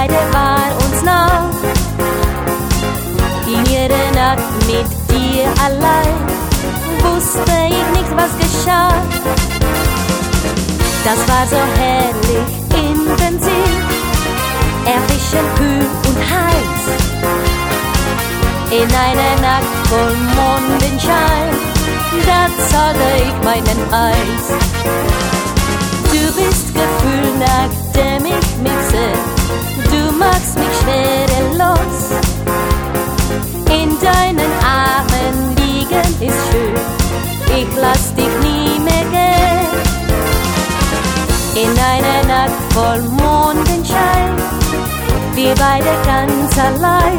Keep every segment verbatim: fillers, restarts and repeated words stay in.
beide waren uns nah. In jeder Nacht mit dir allein wusste ich nicht, was geschah. Das war so herrlich intensiv, erfrischend, kühl und heiß. In einer Nacht voll Mondenschein, da zahlte ich meinen Preis. Du bist Gefühl, nachdem ich mich seh, du magst mich schwerelos. In deinen Armen liegen ist schön, ich lass dich nie mehr gehen. In einer Nacht voll Mondenschein, wir beide ganz allein.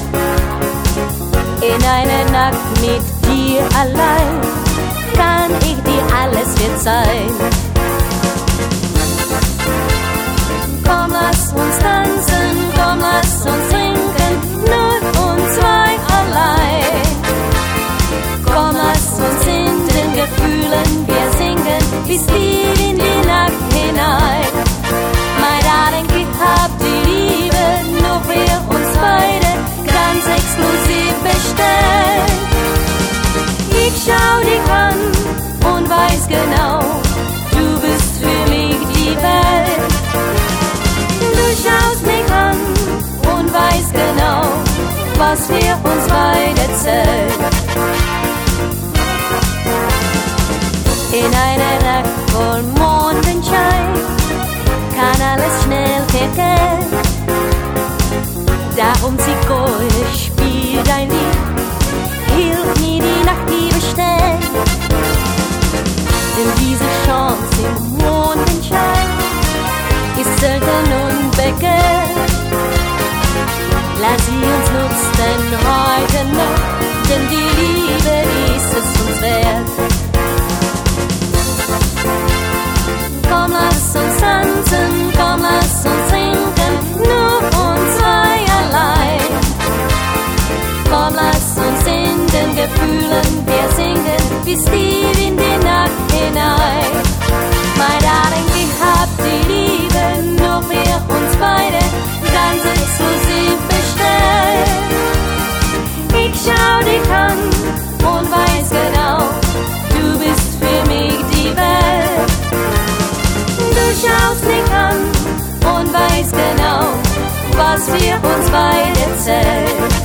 In einer Nacht mit dir allein, kann ich dir alles verzeihen. Komm, lass uns tanzen, komm, lass uns trinken, nur uns zwei allein. Komm, lass uns in den Gefühlen wir singen, bis tief in die Nacht hinein. Mein Darling, ich hab die Liebe nur für uns beide ganz exklusiv bestellt. Ich schau dich an und weiß genau, du bist für mich die Welt. Du schaust mich an und weißt genau, was für uns beide zählt. In einer Nacht voll Mondenschein kann alles schnell vergehen. Darum Zigeune, spiel dein Lied, hilf mir die Nacht überstehen. Denn diese Chance im Mondenschein ist selten und begehrt. Lass sie uns nutzen heute noch, denn die Liebe ist es uns wert. Komm, lass uns tanzen, komm, lass uns trinken, nur uns zwei allein. Komm, lass uns in den Gefühlen wir singen, bis tief in die Nacht hinein. Mein Darling, ich hab die Liebe nur für uns beide ganz exklusiv bestellt. Ich schau dich an und weiß genau, du bist für mich die Welt. Du schaust mich an und weißt genau, was für uns beide zählt.